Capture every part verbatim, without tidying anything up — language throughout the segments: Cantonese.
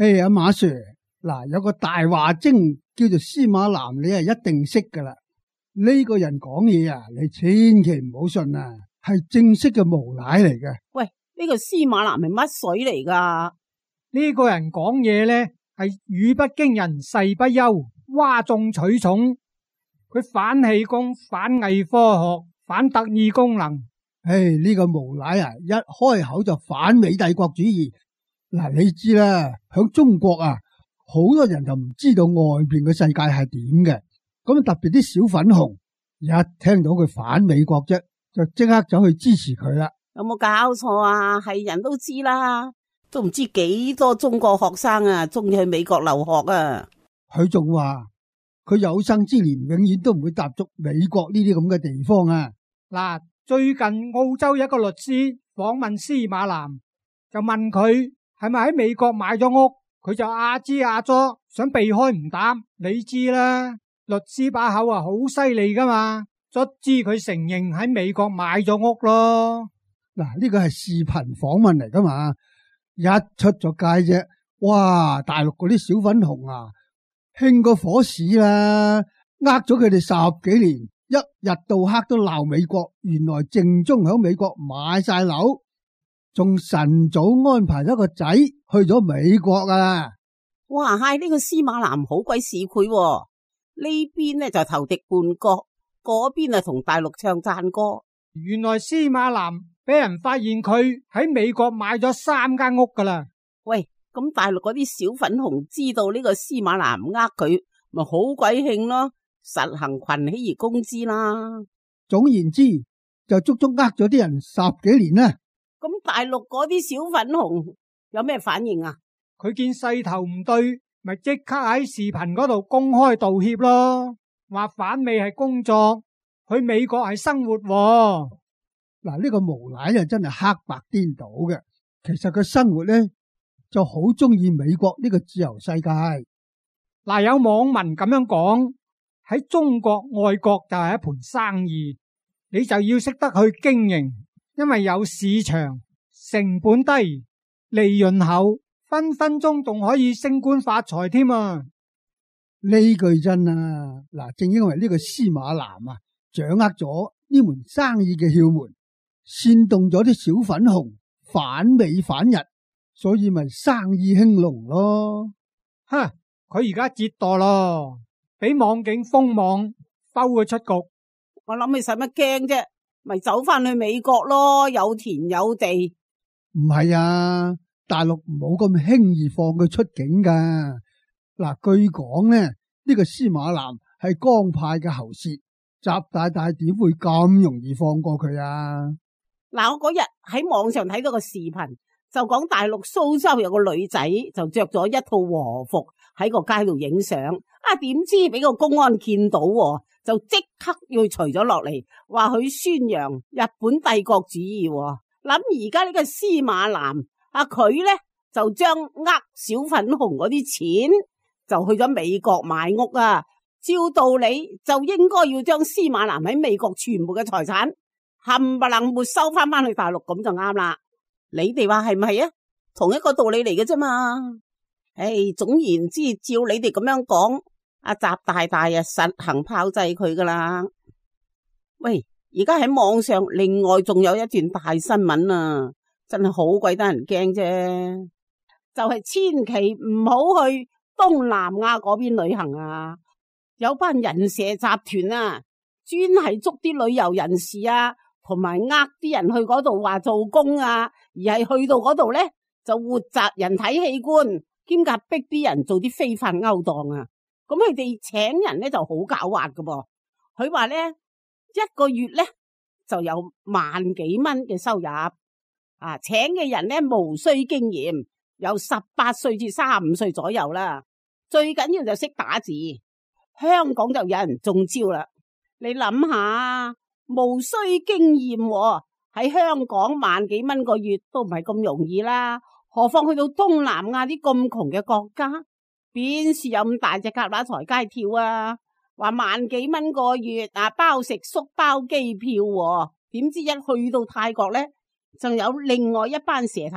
誒，阿馬 Sir， 嗱，有個大話精叫做司馬南，你係一定識噶啦。呢個人講嘢啊，你千祈唔好信啊，係正式嘅無賴嚟嘅。 喂，呢個司馬南係乜水嚟噶？ 呢個人講嘢咧係語不驚人誓不休，嘩眾取寵。佢反氣功、反偽科學、反特異功能。 誒，呢個無賴啊，一開口就反美帝國主義。嗱，你知啦，響中國啊，好多人就唔知道外邊嘅世界係點嘅。咁特別啲小粉紅，一聽到佢反美國啫，就即刻走去支持佢啦。 有冇搞錯啊？係人都知啦，都唔知幾多中國學生啊，中意去美國留學啊。 佢仲話佢有生之年永遠都唔會踏足美國呢啲咁嘅地方啊。 嗱，最近澳洲一個律師訪問司馬南，就問佢係咪喺美國買咗屋，佢就阿支阿左，想避開唔答。你知啦，律師把口啊好犀利噶嘛，卒之佢承認喺美國買咗屋咯。 嗱，呢個係視頻訪問嚟噶嘛，一出咗街啫，哇！大陸嗰啲小粉紅啊，興過火屎啦，呃咗佢哋十幾年，一日到黑都鬧美國，原來正宗響美國買晒樓，仲晨早安排咗個仔去咗美國啊！ 哇，係呢個司馬南好鬼市儈喎，呢邊呢就投敵叛國，嗰邊啊同大陸唱讚歌。 原來司馬南俾人發現佢喺美國買咗三間屋噶啦。 喂，咁大陸嗰啲小粉紅知道呢個司馬南呃佢，咪好鬼興咯，實行群起而攻之啦。 總言之，就足足呃咗啲人十幾年啦。 咁大陸嗰啲小粉紅有咩反應啊？ 佢見勢頭唔對，咪即刻喺視頻嗰度公開道歉咯，話反美係工作，去美國係生活喎。 嗱，呢個無賴就真係黑白顛倒嘅。其實佢生活咧就好中意美國呢個自由世界。 嗱，有網民咁樣講，喺中國外國就係一盤生意，你就要識得去經營，因為有市場，成本低，利潤厚，分分鐘仲可以升官發財添啊！ 呢句真啊！嗱，正因為呢個司馬南啊，掌握咗呢門生意嘅竅門，煽動咗啲小粉紅反美反日，所以咪生意興隆咯。 哈！佢而家折墮咯，俾網警封網，摟佢出局。 我諗你使乜驚啫？咪走翻去美國咯，有田有地。 唔係啊，大陸冇咁輕易放佢出境噶。嗱，據講呢，呢個司馬南係江派嘅喉舌，習大大點會咁容易放過佢啊？ 嗱，我嗰日喺網上睇到個視頻，就講大陸蘇州有個女仔就着咗一套和服喺個街度影相，啊點知俾個公安見到，就即刻要除咗落嚟，話佢宣揚日本帝國主義。諗而家呢個司馬南啊，佢咧就將呃小粉紅嗰啲錢就去咗美國買屋啊，照道理就應該要將司馬南喺美國全部嘅財產冚唪唥沒收翻翻去大陸，咁就啱啦。你哋話係唔係啊？同一個道理嚟嘅啫嘛。誒，總言之，照你哋咁樣講，阿習大大啊實行炮製佢噶啦。喂，而家喺網上另外仲有一段大新聞啊，真係好鬼得人驚啫。就係千祈唔好去東南亞嗰邊旅行啊，有班人蛇集團啊，專係捉啲旅遊人士啊，同埋呃啲人去嗰度話做工啊，而係去到嗰度咧就活摘人體器官，兼夾逼啲人做啲非法勾當啊。咁佢哋請人咧就好狡猾噶噃，佢話咧一個月咧就有萬幾蚊嘅收入啊，請嘅人咧無需經驗，由十八歲至三十五歲左右啦，最緊要就識打字。香港就有人中招啦，你諗下，無需經驗喺香港萬幾蚊個月都唔係咁容易啦，何況去到東南亞啲咁窮嘅國家，邊時有咁大隻蛤乸隨街跳啊？話萬幾蚊個月啊，包食宿包機票，點知一去到泰國咧，就有另外一班蛇頭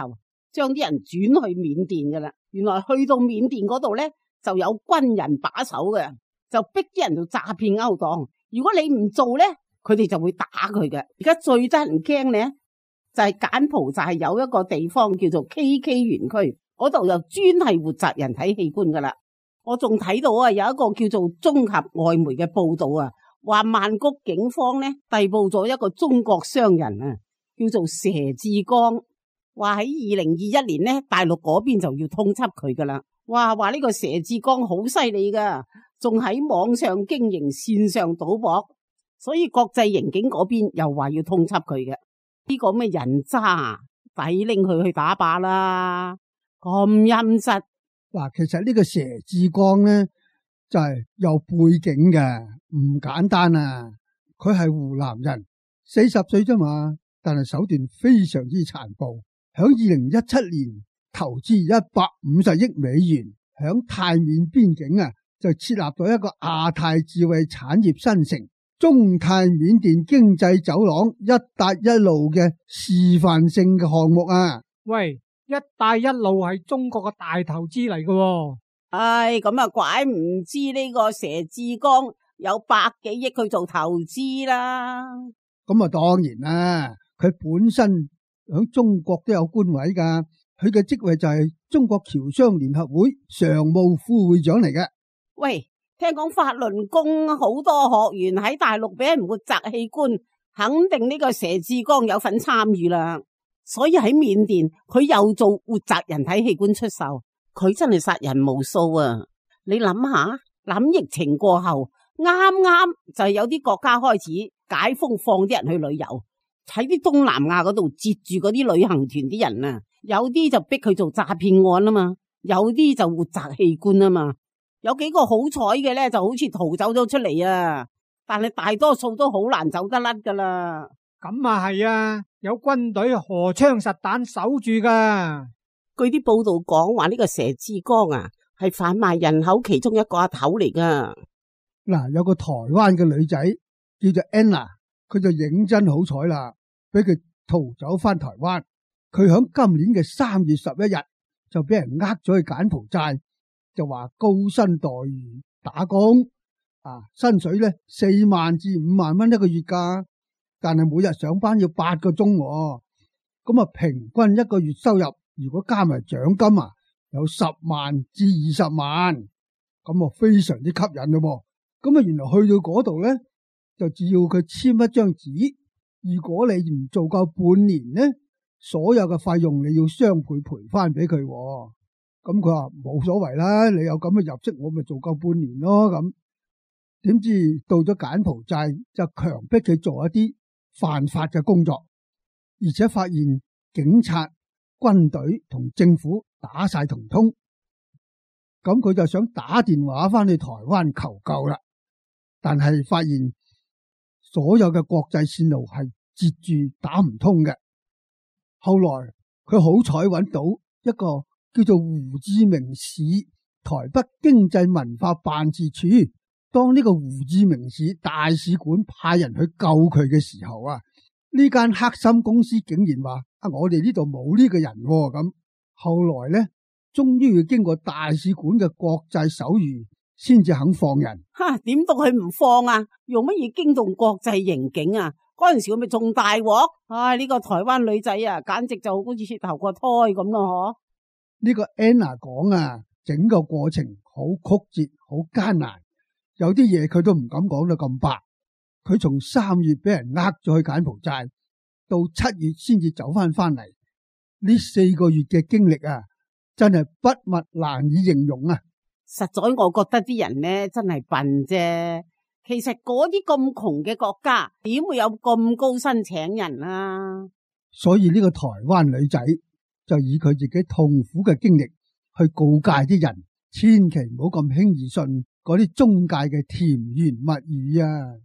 將啲人轉去緬甸噶啦。原來去到緬甸嗰度咧，就有軍人把守嘅，就逼啲人做詐騙勾當。如果你唔做咧，佢哋就會打佢嘅。而家最得人驚咧，就係柬埔寨有一個地方叫做 K K 園區，嗰度就專係活摘人體器官噶啦。我仲睇到啊，有一個叫做綜合外媒嘅報道啊，話曼谷警方咧逮捕咗一個中國商人啊，叫做佘志剛，話喺二零二一年咧，大陸嗰邊就要通緝佢噶啦。哇，話呢個佘志剛好犀利噶，仲喺網上經營線上賭博，所以國際刑警嗰邊又話要通緝佢嘅。呢個咩人渣，抵拎佢去打靶啦，咁陰質。 嗱，其實呢個佘志剛咧就係、是、有背景嘅，唔簡單啊！佢係湖南人，四十歲啫嘛，但係手段非常之殘暴。響二零一七年投資一百五十億美元，響泰緬邊境啊，就設立咗一個亞太智慧產業新城中泰緬甸經濟走廊一帶一路嘅示範性嘅項目啊！ 喂！一帶一路係中國嘅大投資嚟嘅喎。 唉，咁啊怪唔知呢個佘志剛有百幾億去做投資啦。 咁啊當然啦，佢本身響中國都有官位噶，佢嘅職位就係中國僑商聯合會常務副會長嚟嘅。 喂，聽講法輪功好多學員喺大陸俾人活摘器官，肯定呢個佘志剛有份參與啦。所以喺緬甸佢又做活摘人體器官出售，佢真係殺人無數啊！你諗下，諗疫情過後啱啱就係有啲國家開始解封，放啲人去旅遊，喺啲東南亞嗰度截住嗰啲旅行團啲人啊，有啲就逼佢做詐騙案啊嘛，有啲就活摘器官啊嘛，有幾個好彩嘅咧，就好似逃走咗出嚟啊，但係大多數都好難走得甩噶啦。 咁啊係啊，有軍隊荷槍實彈守住噶。 據啲報道講話呢個佘志剛啊，係販賣人口其中一個阿頭嚟噶。 嗱，有個台灣嘅女仔叫做 Anna， 佢就認真好彩啦，俾佢逃走翻台灣。佢響今年嘅三月十一日就俾人呃咗去柬埔寨，就話高薪待遇打工啊，薪水咧四萬至五萬蚊一個月噶。但係每日上班要八個鐘，咁啊平均一個月收入如果加埋獎金啊，有十萬至二十萬，咁啊非常之吸引咯。咁啊原來去到嗰度咧，就只要佢簽一張紙，如果你唔做夠半年咧，所有嘅費用你要雙倍賠翻俾佢。咁佢話冇所謂啦，你有咁嘅入息，我咪做夠半年咯。咁點知到咗柬埔寨就強迫佢做一啲犯法嘅工作，而且發現警察、軍隊同政府打晒同通，咁佢就想打電話翻去台灣求救啦。但係發現所有嘅國際線路係截住打唔通嘅。後來佢好彩揾到一個叫做胡志明市台北經濟文化辦事處。當呢個胡志明市大使館派人去救佢嘅時候啊，呢間黑心公司竟然話啊，我哋呢度冇呢個人咁。後來呢，終於要經過大使館嘅國際手諭，先至肯放人。 哈，點到佢唔放啊？用乜嘢驚動國際刑警啊？嗰陣時佢咪仲大鑊？唉，呢個台灣女仔啊，簡直就好似投過胎咁咯，嗬？ 呢個 Anna 講啊，整個過程好曲折，好艱難。有啲嘢佢都唔敢講到咁白，佢從三月俾人呃咗去柬埔寨，到七月先至走翻翻嚟，呢四個月嘅經歷啊，真係筆墨難以形容啊！ 實在我覺得啲人呢真係笨啫，其實嗰啲咁窮嘅國家點會有咁高薪請人啊？ 所以呢個台灣女仔就以佢自己痛苦嘅經歷去告誡啲人，千祈唔好咁輕易信嗰啲中介嘅甜言蜜語啊！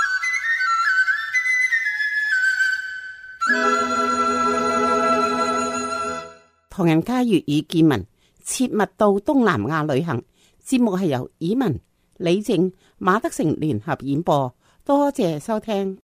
唐人街粵語見聞，切勿到東南亞旅行。節目係由以文、李靜、馬德成聯合演播，多謝收聽。